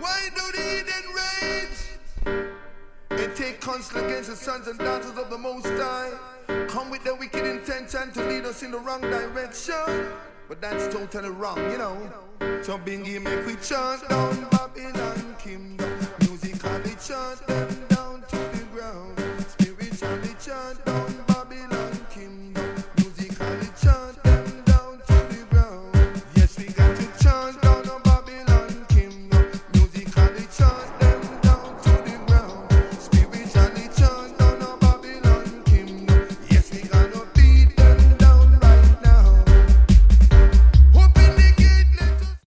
Why do the heathen rage? And take counsel against the sons and daughters of the Most High. Come with the wicked intention to lead us in the wrong direction. But that's totally wrong, you know. So Bingy make we chant down Babylon kingdom. Musically chant them